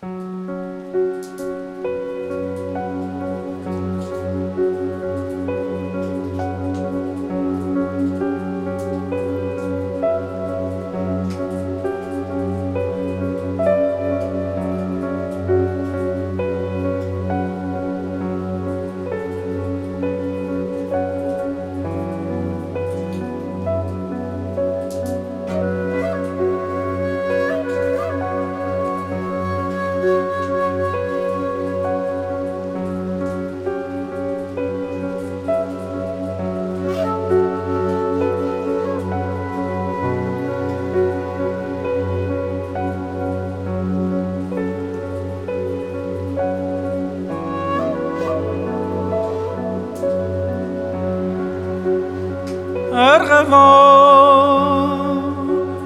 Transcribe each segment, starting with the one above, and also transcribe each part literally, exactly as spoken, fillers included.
ارغوان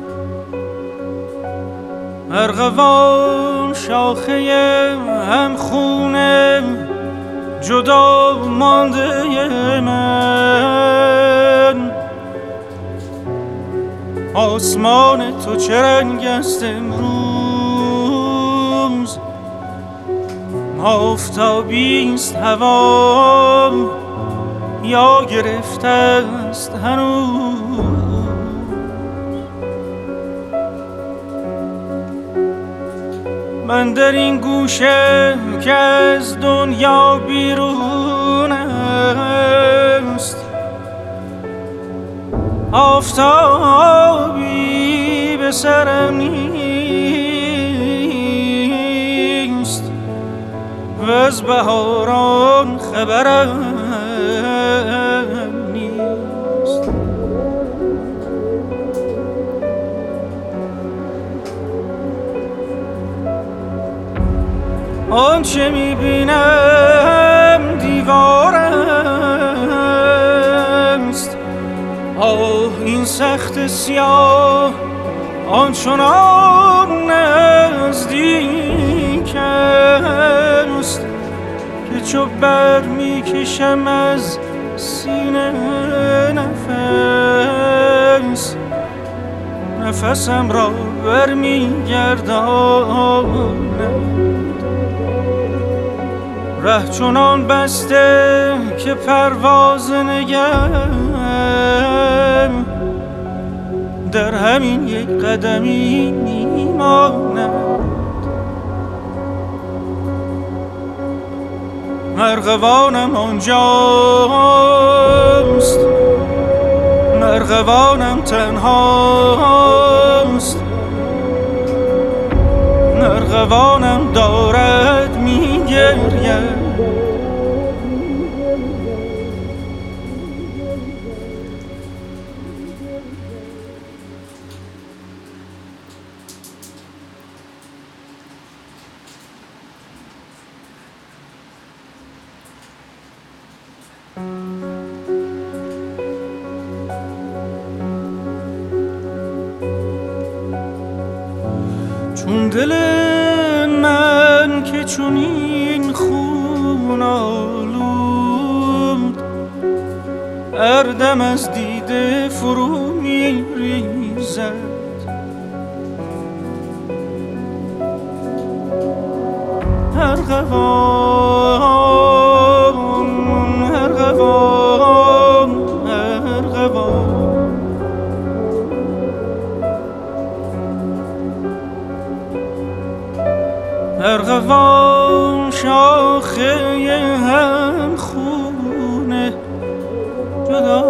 ارغوان شاخه هم خونه جدا مانده من، آسمان تو چه رنگ است امروز؟ آفتابی است هوا یا گرفته است هنوز؟ من در این گوشه که از دنیا بیرون است، آفتابی به سرم نیست و از بهاران خبرم نیست. آنچه میبینم دیوار است، آه این سخت سیاه آنچنان نزدیک است که چو بر میکشم از سینه نفس، نفسم را بر میگردانم. ره چنان بسته که پرواز نگم در همین یک قدمی میماند. ارغوانم آنجاست، ارغوانم تنهاست، ارغوانم دارد میگرید. چون دل من که چون این خون آلود، اردم از دیده فرو می ریزد. ارغوان ارغوان ارغوان ارغوان شاخه هم خونه جدا